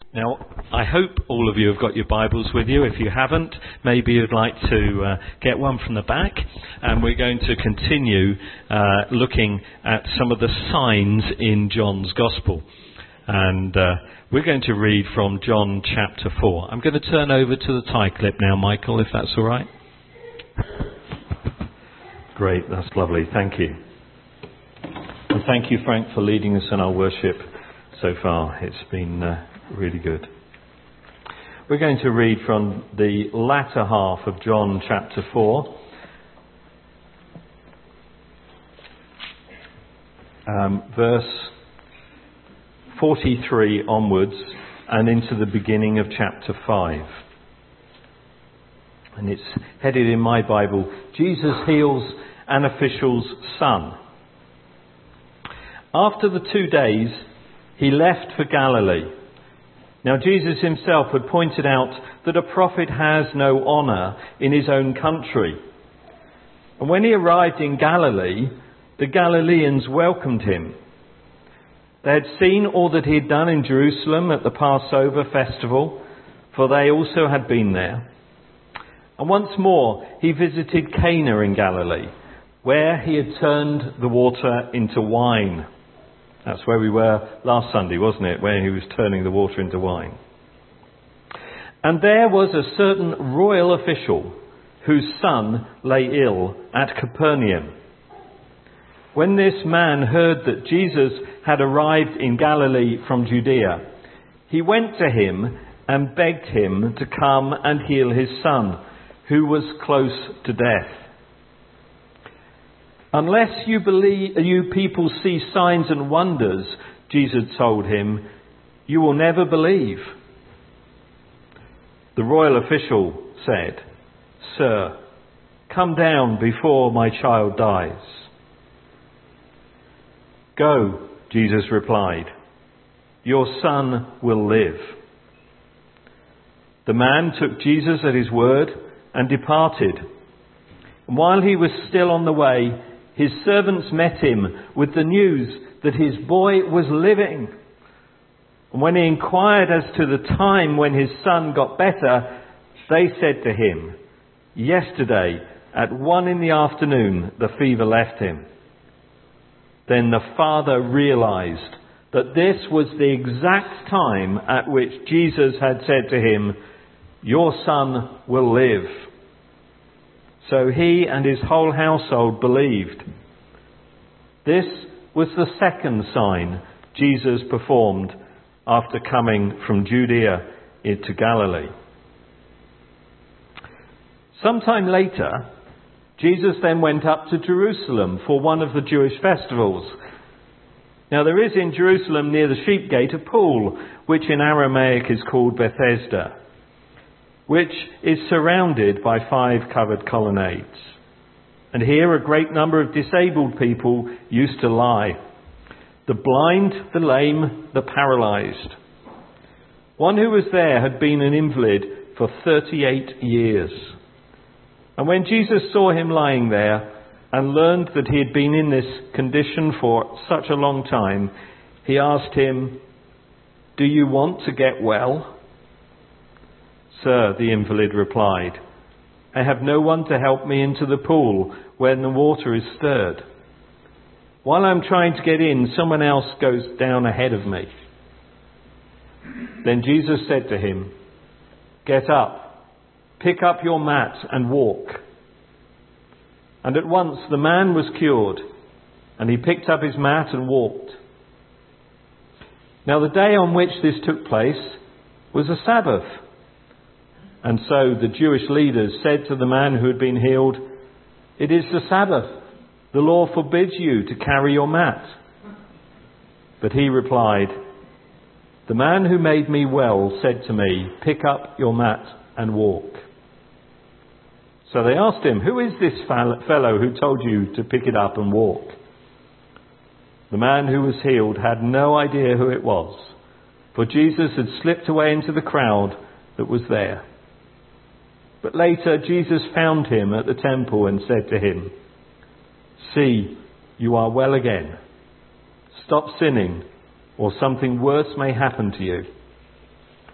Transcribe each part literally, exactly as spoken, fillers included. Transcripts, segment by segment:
Now, I hope all of you have got your Bibles with you. If you haven't, maybe you'd like to uh, get one from the back. And we're going to continue uh, looking at some of the signs in John's Gospel. And uh, we're going to read from John chapter four. I'm going to turn over to the tie clip now, Michael, if that's all right. Great, that's lovely. Thank you. And thank you, Frank, for leading us in our worship so far. It's been Uh, really good. We're going to read from the latter half of John chapter four. Um, verse forty-three onwards and into the beginning of chapter five. And it's headed in my Bible, Jesus Heals an Official's Son. After the two days, he left for Galilee. Now Jesus himself had pointed out that a prophet has no honour in his own country. And when he arrived in Galilee, the Galileans welcomed him. They had seen all that he had done in Jerusalem at the Passover festival, for they also had been there. And once more he visited Cana in Galilee, where he had turned the water into wine. That's where we were last Sunday, wasn't it? Where he was turning the water into wine. And there was a certain royal official whose son lay ill at Capernaum. When this man heard that Jesus had arrived in Galilee from Judea, he went to him and begged him to come and heal his son, who was close to death. Unless you believe, you people see signs and wonders, Jesus told him, you will never believe. The royal official said, Sir, come down before my child dies. Go, Jesus replied, your son will live. The man took Jesus at his word and departed. And while he was still on the way, his servants met him with the news that his boy was living. And when he inquired as to the time when his son got better, they said to him, yesterday at one in the afternoon the fever left him. Then the father realized that this was the exact time at which Jesus had said to him, your son will live. So he and his whole household believed. This was the second sign Jesus performed after coming from Judea into Galilee. Sometime later, Jesus then went up to Jerusalem for one of the Jewish festivals. Now there is in Jerusalem near the sheep gate a pool, which in Aramaic is called Bethesda, which is surrounded by five covered colonnades. And here a great number of disabled people used to lie. The blind, the lame, the paralysed. One who was there had been an invalid for thirty-eight years. And when Jesus saw him lying there and learned that he had been in this condition for such a long time, he asked him, do you want to get well? Sir, the invalid replied, I have no one to help me into the pool when the water is stirred. While I'm trying to get in, someone else goes down ahead of me. Then Jesus said to him, get up, pick up your mat and walk. And at once the man was cured, and he picked up his mat and walked. Now the day on which this took place was a Sabbath. And so the Jewish leaders said to the man who had been healed, it is the Sabbath. The law forbids you to carry your mat. But he replied, the man who made me well said to me, pick up your mat and walk. So they asked him, who is this fellow who told you to pick it up and walk? The man who was healed had no idea who it was, for Jesus had slipped away into the crowd that was there. But later Jesus found him at the temple and said to him, see, you are well again. Stop sinning, or something worse may happen to you.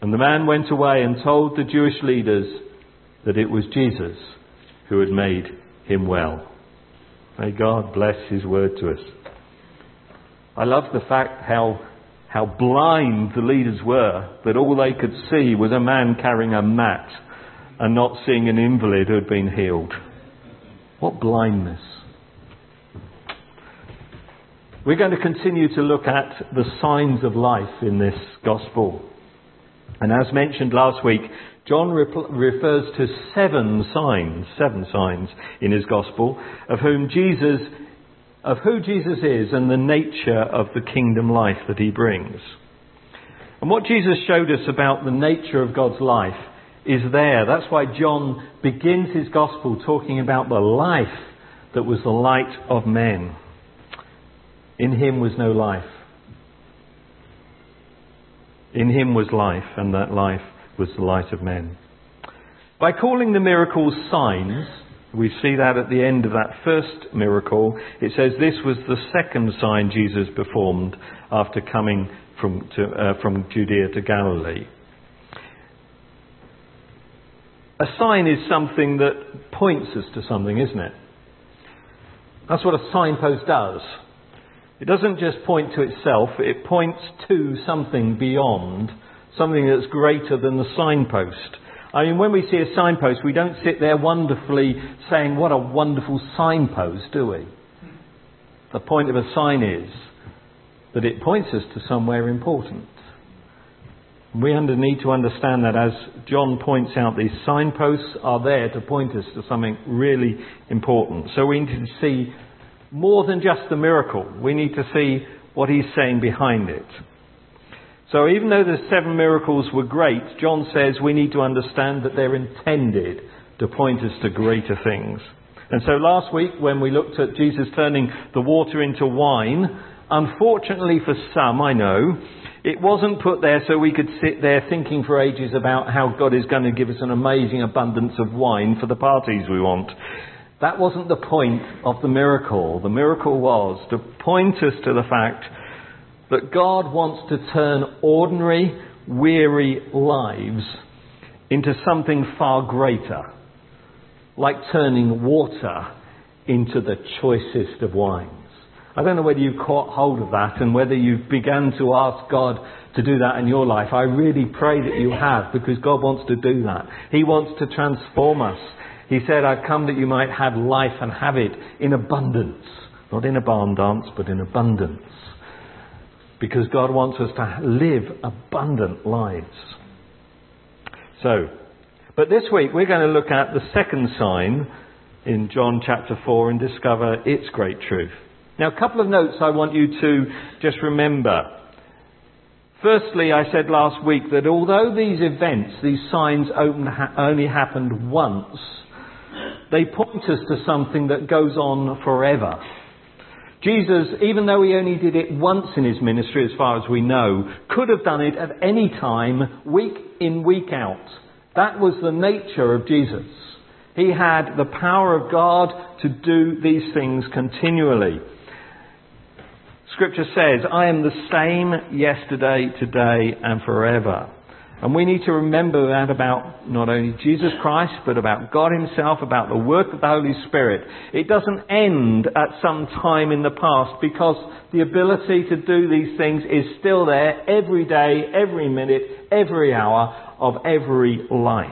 And the man went away and told the Jewish leaders that it was Jesus who had made him well. May God bless his word to us. I love the fact how how blind the leaders were, that all they could see was a man carrying a mat and not seeing an invalid who had been healed. What blindness. We're going to continue to look at the signs of life in this gospel. And as mentioned last week, John rep- refers to seven signs, seven signs in his gospel of whom Jesus, of who Jesus is and the nature of the kingdom life that he brings. And what Jesus showed us about the nature of God's life is there. That's why John begins his gospel talking about the life that was the light of men. In him was no life. In him was life, and that life was the light of men. By calling the miracles signs, we see that at the end of that first miracle, it says this was the second sign Jesus performed after coming from, to, uh, from Judea to Galilee. A sign is something that points us to something, isn't it? That's what a signpost does. It doesn't just point to itself, it points to something beyond, something that's greater than the signpost. I mean, when we see a signpost, we don't sit there wonderfully saying, what a wonderful signpost, do we? The point of a sign is that it points us to somewhere important. We need to understand that, as John points out, these signposts are there to point us to something really important. So we need to see more than just the miracle. We need to see what he's saying behind it. So even though the seven miracles were great, John says we need to understand that they're intended to point us to greater things. And so last week, when we looked at Jesus turning the water into wine, unfortunately for some, I know, it wasn't put there so we could sit there thinking for ages about how God is going to give us an amazing abundance of wine for the parties we want. That wasn't the point of the miracle. The miracle was to point us to the fact that God wants to turn ordinary, weary lives into something far greater, like turning water into the choicest of wines. I don't know whether you caught hold of that and whether you've begun to ask God to do that in your life. I really pray that you have, because God wants to do that. He wants to transform us. He said, I've come that you might have life and have it in abundance. Not in a barn dance, but in abundance. Because God wants us to live abundant lives. So, but this week we're going to look at the second sign in John chapter four and discover its great truth. Now, a couple of notes I want you to just remember. Firstly, I said last week that although these events, these signs only happened once, they point us to something that goes on forever. Jesus, even though he only did it once in his ministry, as far as we know, could have done it at any time, week in, week out. That was the nature of Jesus. He had the power of God to do these things continually. Scripture says, I am the same yesterday, today, and forever. And we need to remember that about not only Jesus Christ, but about God himself, about the work of the Holy Spirit. It doesn't end at some time in the past, because the ability to do these things is still there every day, every minute, every hour of every life.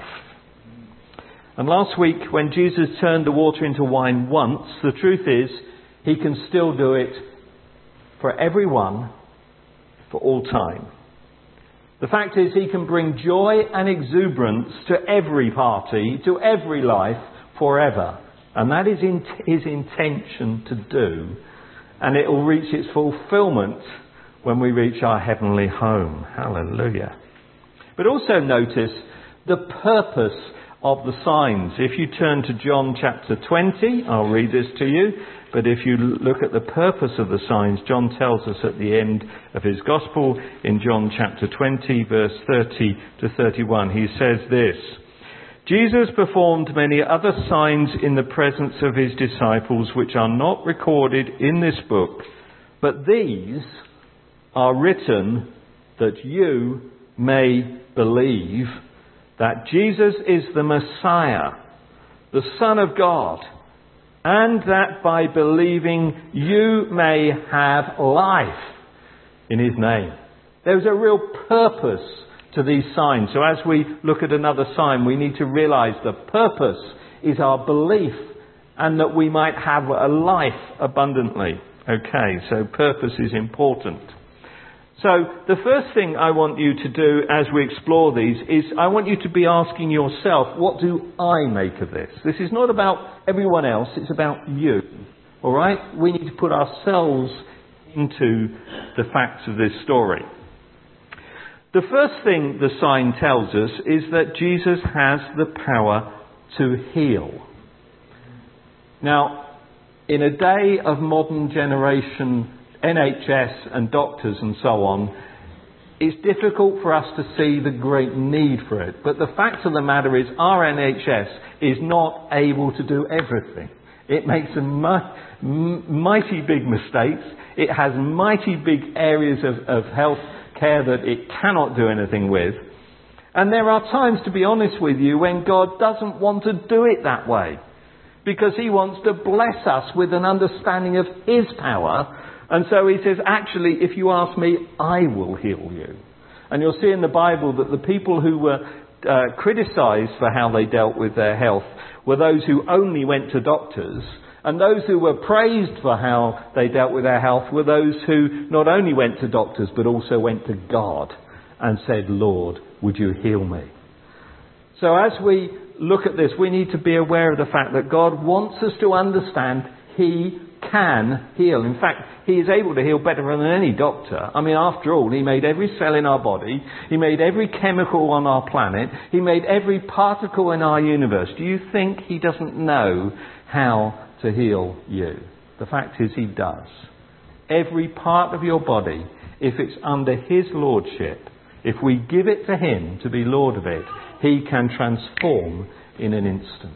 And last week, when Jesus turned the water into wine once, the truth is, he can still do it for everyone, for all time. The fact is, he can bring joy and exuberance to every party, to every life, forever. And that is in his intention to do. And it will reach its fulfillment when we reach our heavenly home. Hallelujah. But also notice the purpose of the signs. If you turn to John chapter twenty, I'll read this to you. But if you look at the purpose of the signs, John tells us at the end of his gospel in John chapter twenty, verse thirty to thirty-one, he says this: Jesus performed many other signs in the presence of his disciples, which are not recorded in this book, but these are written that you may believe that Jesus is the Messiah, the Son of God, and that by believing you may have life in his name. There's a real purpose to these signs. So as we look at another sign, we need to realize the purpose is our belief and that we might have a life abundantly. Okay, so purpose is important. So the first thing I want you to do as we explore these is I want you to be asking yourself, what do I make of this? This is not about everyone else, it's about you. All right? We need to put ourselves into the facts of this story. The first thing the sign tells us is that Jesus has the power to heal. Now, in a day of modern generation N H S and doctors and so on, it's difficult for us to see the great need for it. But the fact of the matter is our N H S is not able to do everything. It makes some mighty big mistakes. It has mighty big areas of, of health care that it cannot do anything with. And there are times, to be honest with you, when God doesn't want to do it that way. Because he wants to bless us with an understanding of his power. And so he says, actually, if you ask me, I will heal you. And you'll see in the Bible that the people who were uh, criticised for how they dealt with their health were those who only went to doctors. And those who were praised for how they dealt with their health were those who not only went to doctors, but also went to God and said, Lord, would you heal me? So as we look at this, we need to be aware of the fact that God wants us to understand he can heal. In fact, he is able to heal better than any doctor. I mean, after all, he made every cell in our body. He made every chemical on our planet. He made every particle in our universe. Do you think he doesn't know how to heal you? The fact is, he does. Every part of your body, if it's under his lordship, if we give it to him to be Lord of it, he can transform in an instant.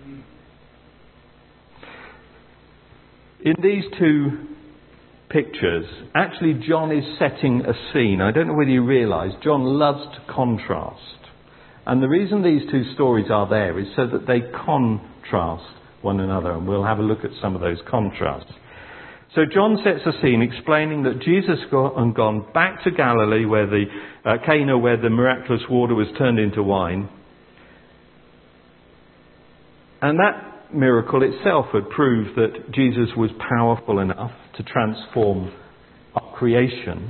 In these two pictures, actually John is setting a scene. I don't know whether you realise, John loves to contrast. And the reason these two stories are there is so that they contrast one another. And we'll have a look at some of those contrasts. So John sets a scene explaining that Jesus had gone back to Galilee, where the uh, Cana, where the miraculous water was turned into wine. And that miracle itself had proved that Jesus was powerful enough to transform our creation.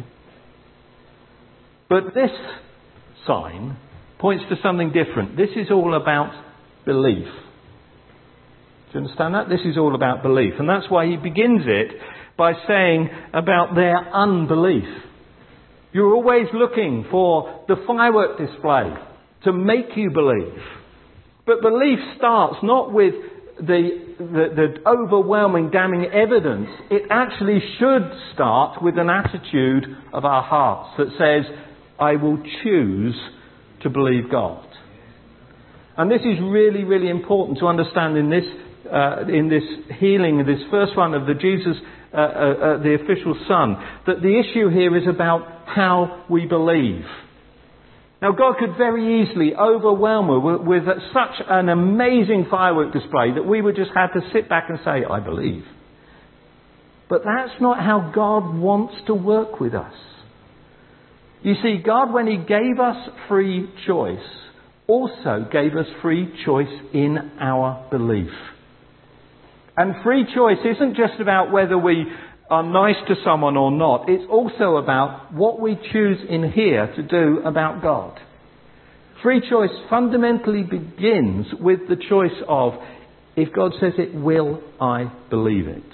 But this sign points to something different. This is all about belief. Do you understand that? This is all about belief. And that's why he begins it by saying about their unbelief. You're always looking for the firework display to make you believe. But belief starts not with the, the, the overwhelming, damning evidence. It actually should start with an attitude of our hearts that says, I will choose to believe God. And this is really, really important to understand in this uh, in this healing, this first one of the Jesus, uh, uh, uh, the official son, that the issue here is about how we believe. Now, God could very easily overwhelm us with, with such an amazing firework display that we would just have to sit back and say, I believe. But that's not how God wants to work with us. You see, God, when he gave us free choice, also gave us free choice in our belief. And free choice isn't just about whether we are nice to someone or not. It's also about what we choose in here to do about God. Free choice fundamentally begins with the choice of, if God says it, will I believe it?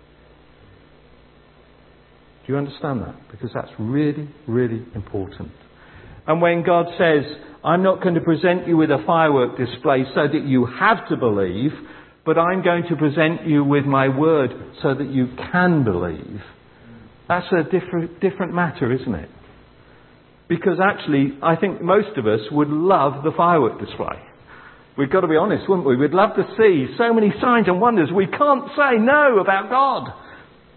Do you understand that? Because that's really, really important. And when God says, I'm not going to present you with a firework display so that you have to believe, but I'm going to present you with my word so that you can believe. That's a different, different matter, isn't it? Because actually, I think most of us would love the firework display. We've got to be honest, wouldn't we? We'd love to see so many signs and wonders. We can't say no about God.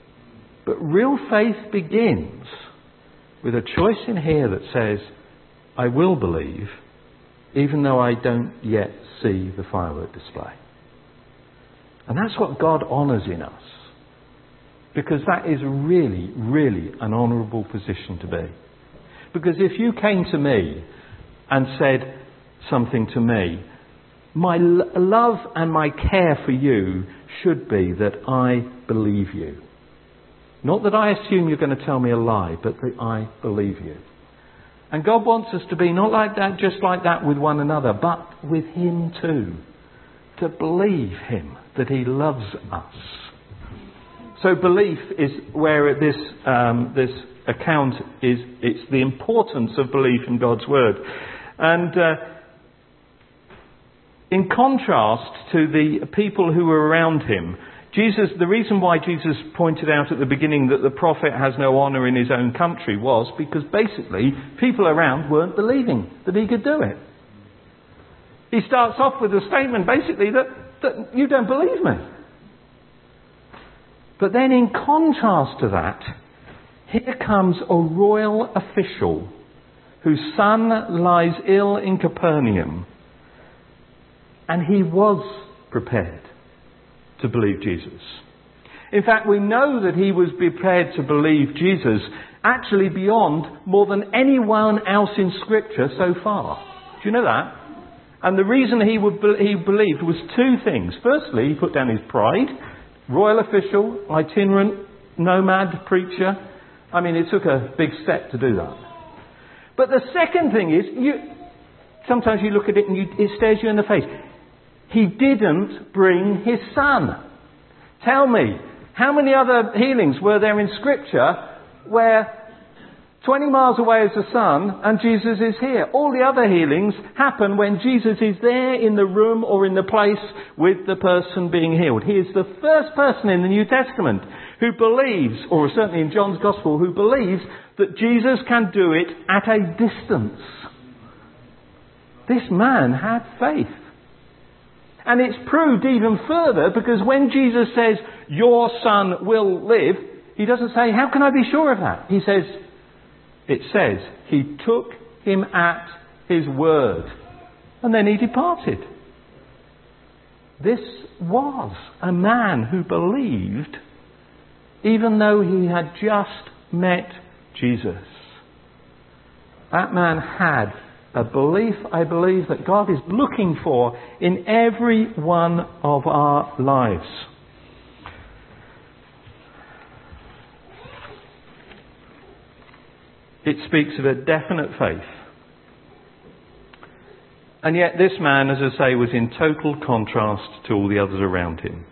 But real faith begins with a choice in here that says, I will believe, even though I don't yet see the firework display. And that's what God honours in us. Because that is really, really an honourable position to be. Because if you came to me and said something to me, my l- love and my care for you should be that I believe you. Not that I assume you're going to tell me a lie, but that I believe you. And God wants us to be not like that, just like that with one another, but with Him too. To believe Him, that He loves us. So belief is where this um, this account is. It's the importance of belief in God's word, and uh, in contrast to the people who were around him, Jesus. The reason why Jesus pointed out at the beginning that the prophet has no honour in his own country was because basically people around weren't believing that he could do it. He starts off with a statement basically that, that you don't believe me. But then in contrast to that, here comes a royal official whose son lies ill in Capernaum. And he was prepared to believe Jesus. In fact, we know that he was prepared to believe Jesus actually beyond more than anyone else in Scripture so far. Do you know that? And the reason he would be- he believed was two things. Firstly, he put down his pride. Royal official, itinerant, nomad, preacher. I mean, it took a big step to do that. But the second thing is, you sometimes you look at it and you, it stares you in the face. He didn't bring his son. Tell me, how many other healings were there in Scripture where twenty miles away is the son and Jesus is here? All the other healings happen when Jesus is there in the room or in the place with the person being healed. He is the first person in the New Testament who believes, or certainly in John's Gospel, who believes that Jesus can do it at a distance. This man had faith. And it's proved even further because when Jesus says, your son will live, he doesn't say, how can I be sure of that? He says, it says, he took him at his word. And then he departed. This was a man who believed, even though he had just met Jesus. That man had a belief, I believe, that God is looking for in every one of our lives. It speaks of a definite faith. And yet this man, as I say, was in total contrast to all the others around him.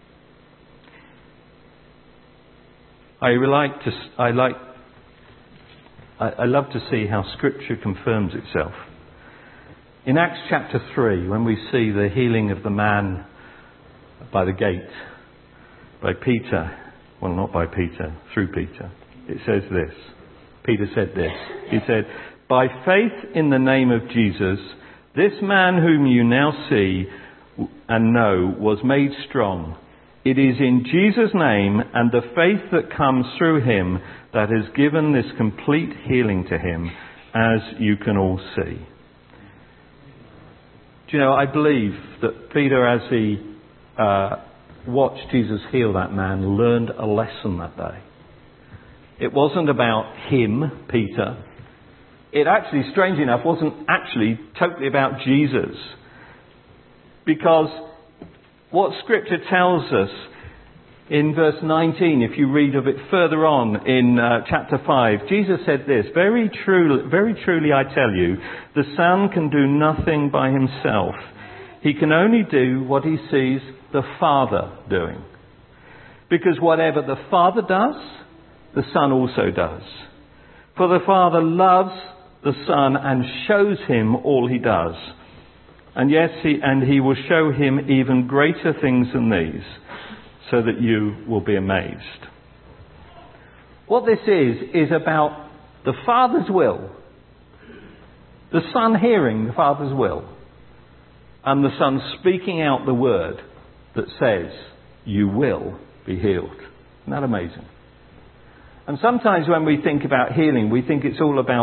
I like to, I like, I, I love to see how Scripture confirms itself. In Acts chapter three, when we see the healing of the man by the gate, by Peter, well, not by Peter, through Peter, it says this. Peter said this. He said, by faith in the name of Jesus, this man whom you now see and know was made strong. It is in Jesus' name and the faith that comes through him that has given this complete healing to him, as you can all see. Do you know, I believe that Peter, as he uh, watched Jesus heal that man, learned a lesson that day. It wasn't about him, Peter. It actually, strangely enough, wasn't actually totally about Jesus. Because what Scripture tells us in verse nineteen, if you read a bit further on in uh, chapter five, Jesus said this, very truly, very truly I tell you, the Son can do nothing by himself. He can only do what he sees the Father doing. Because whatever the Father does, the Son also does. For the Father loves the Son and shows him all he does. And yes, he, and he will show him even greater things than these, so that you will be amazed. What this is, is about the Father's will, the Son hearing the Father's will, and the Son speaking out the word that says, you will be healed. Isn't that amazing? And sometimes when we think about healing, we think it's all about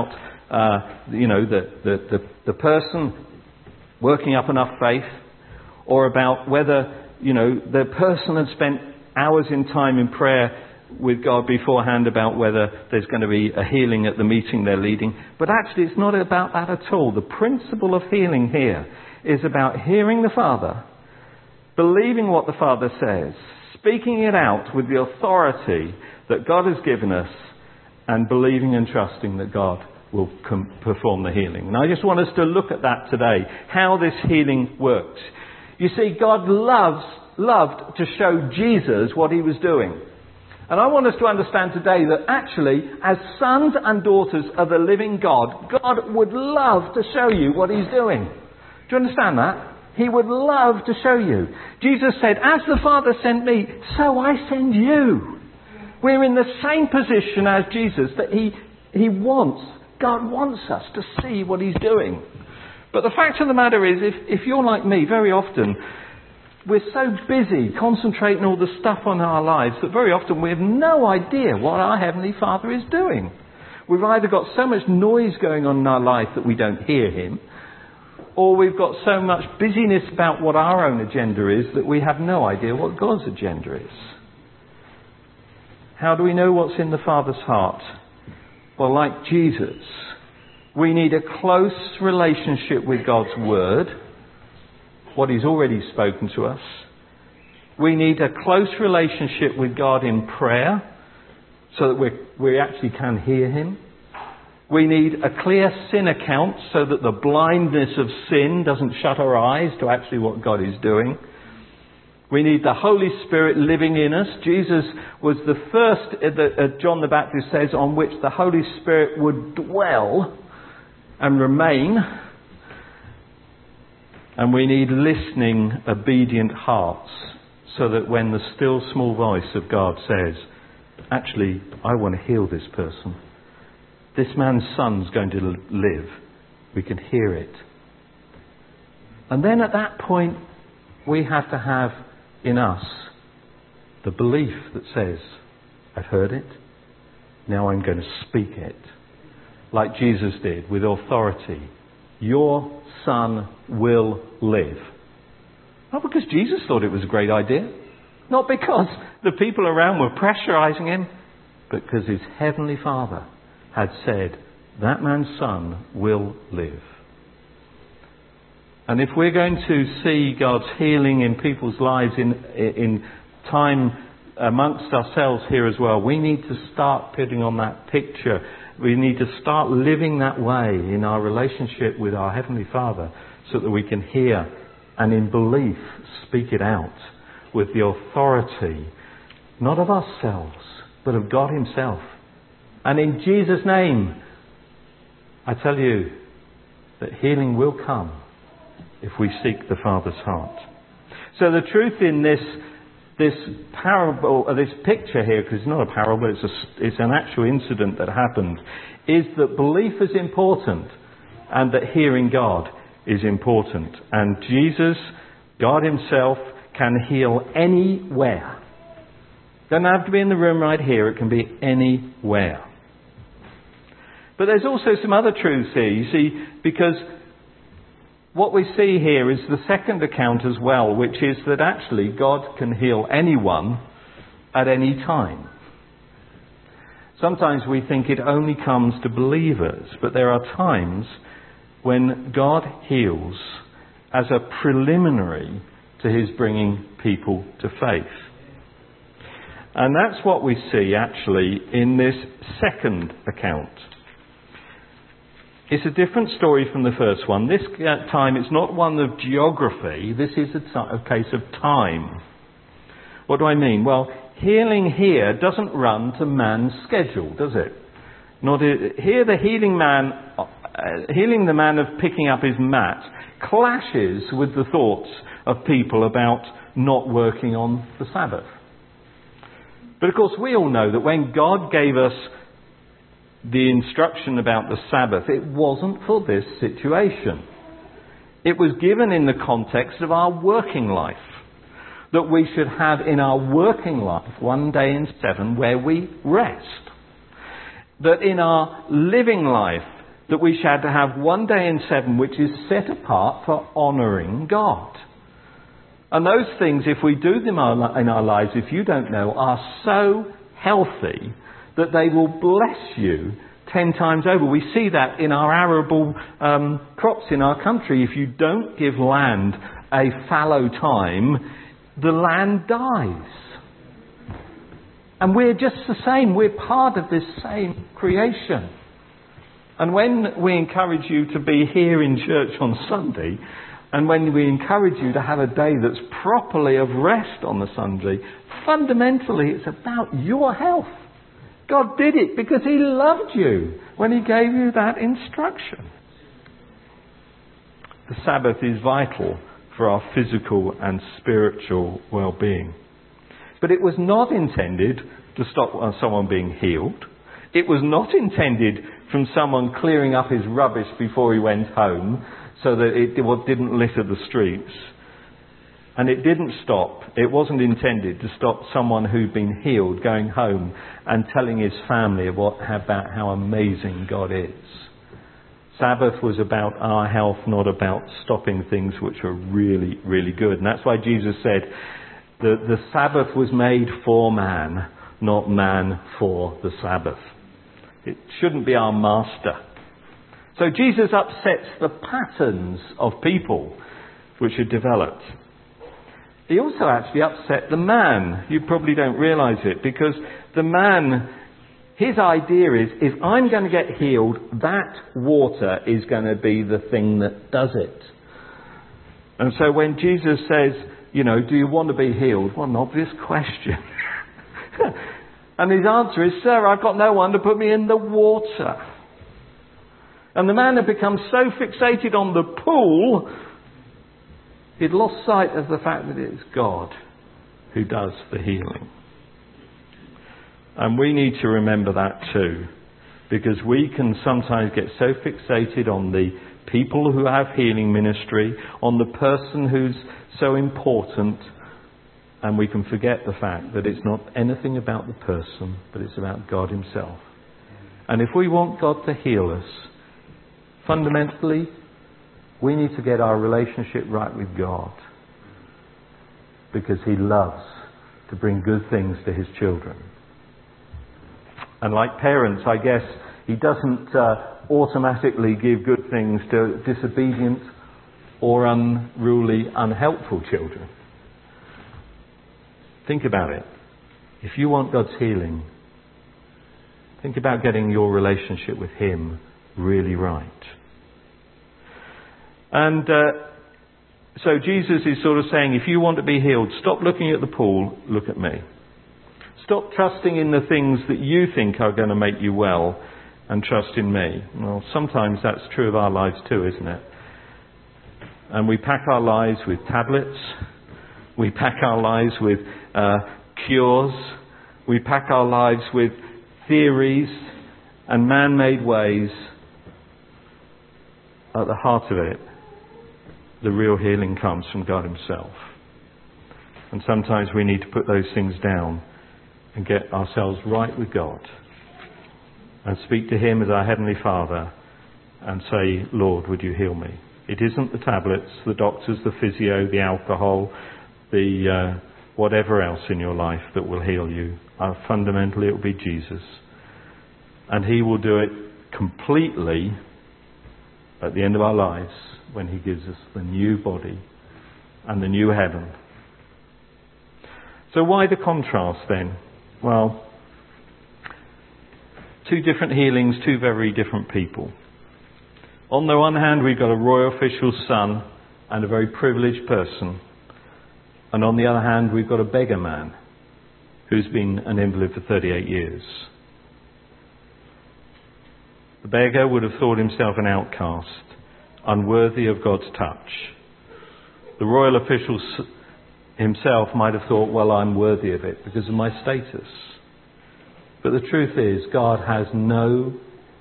uh, you know, the, the, the, the person working up enough faith, or about whether, you know, the person had spent hours in time in prayer with God beforehand about whether there's going to be a healing at the meeting they're leading. But actually it's not about that at all. The principle of healing here is about hearing the Father, believing what the Father says, speaking it out with the authority that God has given us, and believing and trusting that God will com- perform the healing. And I just want us to look at that today, how this healing works. You see, God loves, loved to show Jesus what he was doing. And I want us to understand today that actually, as sons and daughters of the living God, God would love to show you what he's doing. Do you understand that? He would love to show you. Jesus said, as the Father sent me, so I send you. We're in the same position as Jesus, that he, he wants, God wants us to see what he's doing. But the fact of the matter is, if, if you're like me, very often, we're so busy concentrating all the stuff on our lives that very often we have no idea what our Heavenly Father is doing. We've either got so much noise going on in our life that we don't hear him, or we've got so much busyness about what our own agenda is that we have no idea what God's agenda is. How do we know what's in the Father's heart? Well, like Jesus, we need a close relationship with God's Word, what he's already spoken to us. We need a close relationship with God in prayer so that we we actually can hear him. We need a clear sin account so that the blindness of sin doesn't shut our eyes to actually what God is doing. We need the Holy Spirit living in us. Jesus was the first, uh, John the Baptist says, on which the Holy Spirit would dwell and remain. And we need listening, obedient hearts so that when the still small voice of God says, actually, I want to heal this person. This man's son's going to live. We can hear it. And then at that point, we have to have in us the belief that says, I've heard it. Now I'm going to speak it. Like Jesus did, with authority. Your son will live. Not because Jesus thought it was a great idea. Not because the people around were pressurizing him. But because his heavenly Father had said, that man's son will live. And if we're going to see God's healing in people's lives in, in time amongst ourselves here as well, we need to start putting on that picture. We need to start living that way in our relationship with our Heavenly Father so that we can hear and in belief speak it out with the authority, not of ourselves, but of God himself. And in Jesus' name, I tell you that healing will come if we seek the Father's heart. So the truth in this this parable, or this picture here, because it's not a parable, it's, a, it's an actual incident that happened, is that belief is important and that hearing God is important. And Jesus, God himself, can heal anywhere. Doesn't have to be in the room right here, it can be anywhere. But there's also some other truths here, you see, because what we see here is the second account as well, which is that actually God can heal anyone at any time. Sometimes we think it only comes to believers, but there are times when God heals as a preliminary to his bringing people to faith. And that's what we see actually in this second account. It's a different story from the first one. This time it's not one of geography. This is a, t- a case of time. What do I mean? Well, healing here doesn't run to man's schedule, does it? Not a, here the healing man, uh, healing the man of picking up his mat clashes with the thoughts of people about not working on the Sabbath. But of course we all know that when God gave us the instruction about the Sabbath, it wasn't for this situation. It was given in the context of our working life. That we should have in our working life one day in seven where we rest. That in our living life, that we shall have one day in seven which is set apart for honouring God. And those things, if we do them in our lives, if you don't know, are so healthy that they will bless you ten times over. We see that in our arable um, crops in our country. If you don't give land a fallow time, the land dies. And we're just the same. We're part of this same creation. And when we encourage you to be here in church on Sunday, and when we encourage you to have a day that's properly of rest on the Sunday, fundamentally it's about your health. God did it because he loved you when he gave you that instruction. The Sabbath is vital for our physical and spiritual well-being. But it was not intended to stop someone being healed. It was not intended from someone clearing up his rubbish before he went home so that it didn't litter the streets. And it didn't stop, it wasn't intended to stop someone who'd been healed going home and telling his family about how amazing God is. Sabbath was about our health, not about stopping things which are really, really good. And that's why Jesus said that the Sabbath was made for man, not man for the Sabbath. It shouldn't be our master. So Jesus upsets the patterns of people which are developed. He also actually upset the man. You probably don't realise it, because the man, his idea is, if I'm going to get healed, that water is going to be the thing that does it. And so when Jesus says, you know, do you want to be healed? Well, an obvious question. And his answer is, sir, I've got no one to put me in the water. And the man had become so fixated on the pool, he'd lost sight of the fact that it's God who does the healing. And we need to remember that too, because we can sometimes get so fixated on the people who have healing ministry, on the person who's so important, and we can forget the fact that it's not anything about the person, but it's about God himself. And if we want God to heal us, fundamentally, we need to get our relationship right with God, because he loves to bring good things to his children. And like parents, I guess, he doesn't uh, automatically give good things to disobedient or unruly, unhelpful children. Think about it. If you want God's healing, think about getting your relationship with him really right. And uh, so Jesus is sort of saying, if you want to be healed, stop looking at the pool, look at me. Stop trusting in the things that you think are going to make you well, and trust in me. Well, sometimes that's true of our lives too, isn't it? And we pack our lives with tablets. We pack our lives with uh, cures. We pack our lives with theories and man-made ways. At the heart of it, the real healing comes from God himself. And sometimes we need to put those things down and get ourselves right with God and speak to him as our Heavenly Father and say, Lord, would you heal me? It isn't the tablets, the doctors, the physio, the alcohol, the uh, whatever else in your life that will heal you. Uh, fundamentally, it will be Jesus. And he will do it completely at the end of our lives, when he gives us the new body and the new heaven. So why the contrast then? Well, two different healings, two very different people. On the one hand, we've got a royal official's son and a very privileged person. And on the other hand, we've got a beggar man who's been an invalid for thirty-eight years. The beggar would have thought himself an outcast, unworthy of God's touch. The royal official himself might have thought, well, I'm worthy of it because of my status. But the truth is, God has no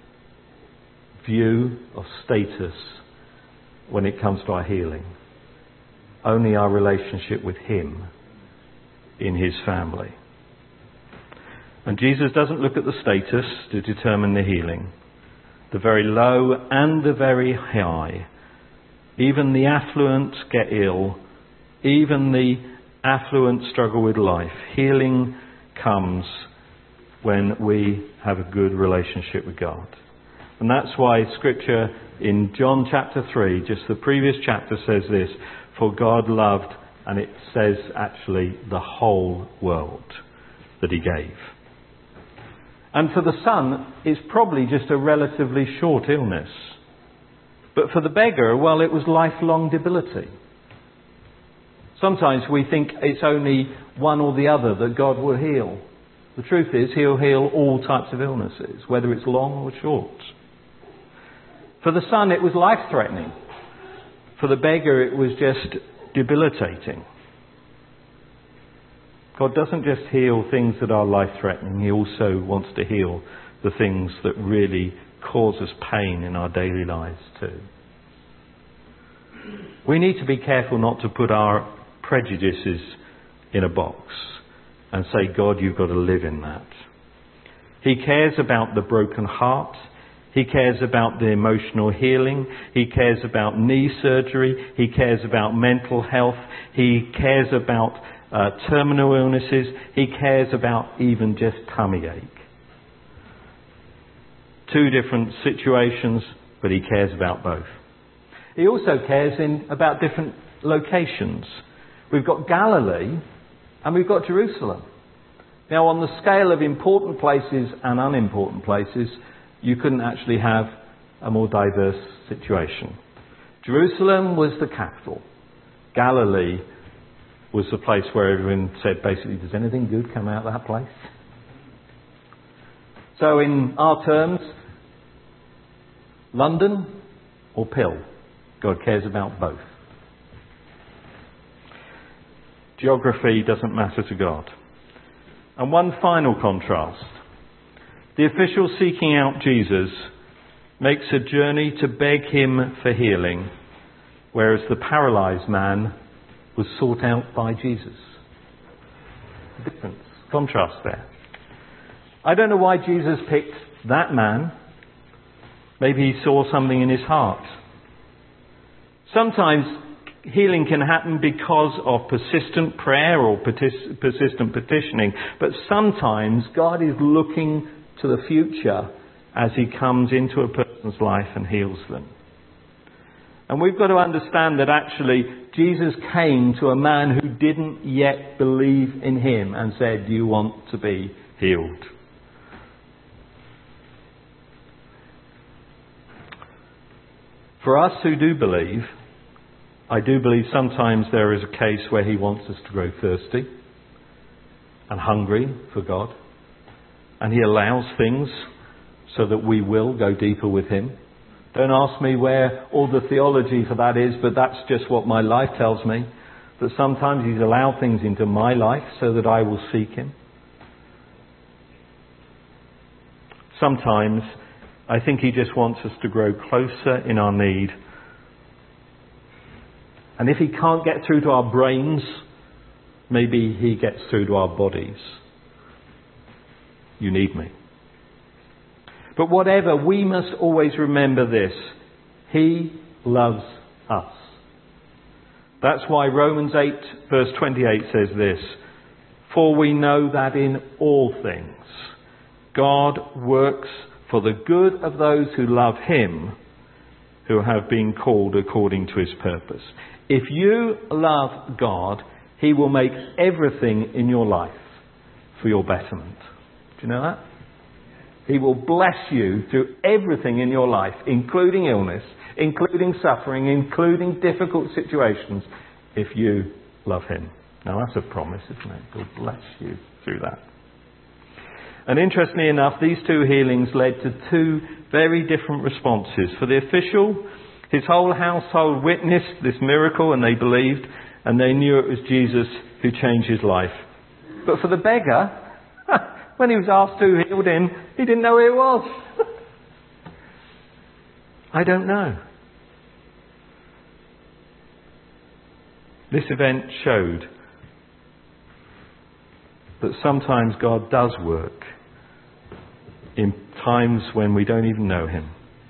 view of status when it comes to our healing. Only our relationship with him in his family. And Jesus doesn't look at the status to determine the healing. the very low and the very high. Even the affluent get ill. Even the affluent struggle with life. Healing comes when we have a good relationship with God. And that's why Scripture in John chapter three, just the previous chapter, says this: for God loved, and it says actually the whole world that he gave. And for the son, it's probably just a relatively short illness. But for the beggar, well, it was lifelong debility. Sometimes we think it's only one or the other that God will heal. The truth is, he'll heal all types of illnesses, whether it's long or short. For the son, it was life-threatening. For the beggar, it was just debilitating. God doesn't just heal things that are life-threatening. He also wants to heal the things that really cause us pain in our daily lives too. We need to be careful not to put our prejudices in a box and say, God, you've got to live in that. He cares about the broken heart. He cares about the emotional healing. He cares about knee surgery. He cares about mental health. He cares about uh, terminal illnesses. He cares about even just tummy ache. Two different situations, but he cares about both. He also cares in about different locations. We've got Galilee and we've got Jerusalem. Now, on the scale of important places and unimportant places, you couldn't actually have a more diverse situation. Jerusalem was the capital. Galilee was the place where everyone said, basically, does anything good come out of that place? So in our terms, London or Pill? God cares about both. Geography doesn't matter to God. And one final contrast. The official seeking out Jesus makes a journey to beg him for healing, whereas the paralysed man was sought out by Jesus. Difference, contrast there. I don't know why Jesus picked that man. Maybe he saw something in his heart. Sometimes healing can happen because of persistent prayer or pertis- persistent petitioning, but sometimes God is looking to the future as he comes into a person's life and heals them. And we've got to understand that actually Jesus came to a man who didn't yet believe in him and said, do you want to be healed? For us who do believe, I do believe sometimes there is a case where he wants us to grow thirsty and hungry for God. And he allows things so that we will go deeper with him. Don't ask me where all the theology for that is, but that's just what my life tells me. That sometimes he's allowed things into my life so that I will seek him. Sometimes I think he just wants us to grow closer in our need. And if he can't get through to our brains, maybe he gets through to our bodies. You need me. But whatever, we must always remember this. He loves us. That's why Romans eight verse twenty-eight says this. For we know that in all things God works for the good of those who love him, who have been called according to his purpose. If you love God, he will make everything in your life for your betterment. Do you know that? He will bless you through everything in your life, including illness, including suffering, including difficult situations, if you love him. Now that's a promise, isn't it? He'll bless you through that. And interestingly enough, these two healings led to two very different responses. For the official, his whole household witnessed this miracle and they believed, and they knew it was Jesus who changed his life. But for the beggar, when he was asked who healed him, he didn't know who it was. I don't know. This event showed that sometimes God does work in times when we don't even know him.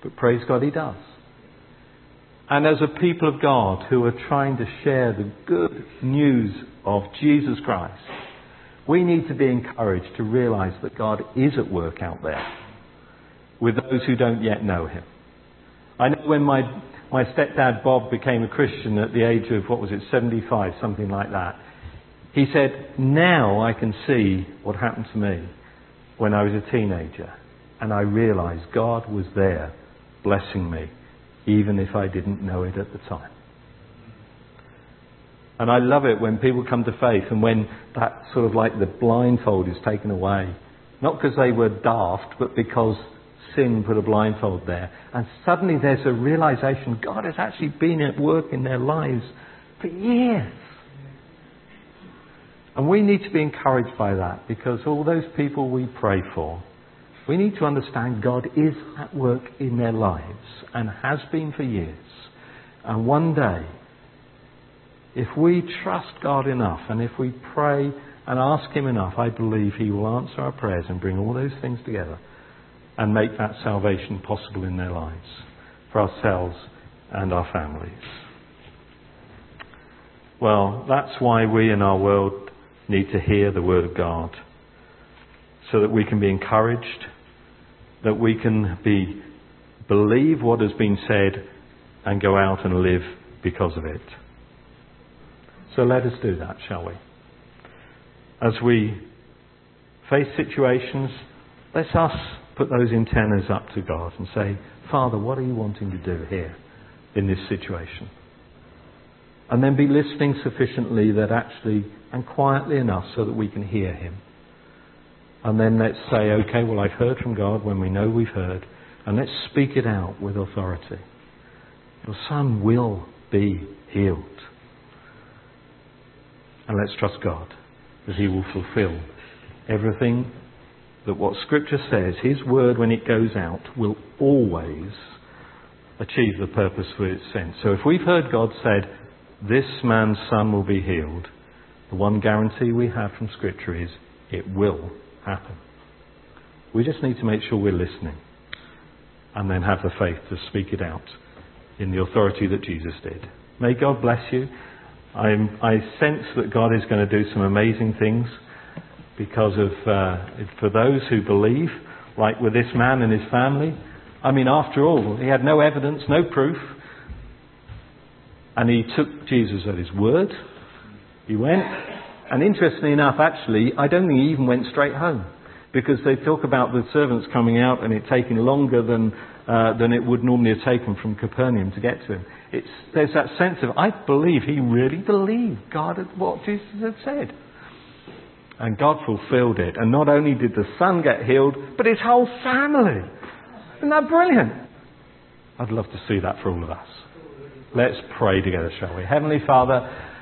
But praise God, he does. And as a people of God who are trying to share the good news of Jesus Christ, we need to be encouraged to realise that God is at work out there with those who don't yet know him. I know when my, my stepdad Bob became a Christian at the age of, what was it, seventy-five, something like that. He said, now I can see what happened to me when I was a teenager. And I realised God was there blessing me, even if I didn't know it at the time. And I love it when people come to faith and when that sort of like the blindfold is taken away. Not because they were daft, but because sin put a blindfold there. And suddenly there's a realisation God has actually been at work in their lives for years. And we need to be encouraged by that, because all those people we pray for, we need to understand God is at work in their lives and has been for years. And one day, if we trust God enough and if we pray and ask him enough, I believe he will answer our prayers and bring all those things together and make that salvation possible in their lives for ourselves and our families. Well, that's why we in our world need to hear the word of God, so that we can be encouraged, that we can be believe what has been said and go out and live because of it. So let us do that, shall we? As we face situations, let's us put those antennas up to God and say, Father, what are you wanting to do here in this situation? And then be listening sufficiently that actually, and quietly enough so that we can hear him. And then let's say, okay, well, I've heard from God when we know we've heard, and let's speak it out with authority. Your son will be healed. And let's trust God that he will fulfill everything that what Scripture says, his word when it goes out, will always achieve the purpose for its sent. So if we've heard God said, this man's son will be healed, the one guarantee we have from Scripture is it will happen. We just need to make sure we're listening and then have the faith to speak it out in the authority that Jesus did. May God bless you. I'm, I sense that God is going to do some amazing things because of uh, for those who believe, like with this man and his family. I mean, after all, he had no evidence, no proof, and he took Jesus at his word. He went, and interestingly enough, actually, I don't think he even went straight home, because they talk about the servants coming out and it taking longer than uh, than it would normally have taken from Capernaum to get to him. It's, there's that sense of, I believe he really believed God had what Jesus had said. And God fulfilled it. And not only did the son get healed, but his whole family. Isn't that brilliant? I'd love to see that for all of us. Let's pray together, shall we? Heavenly Father,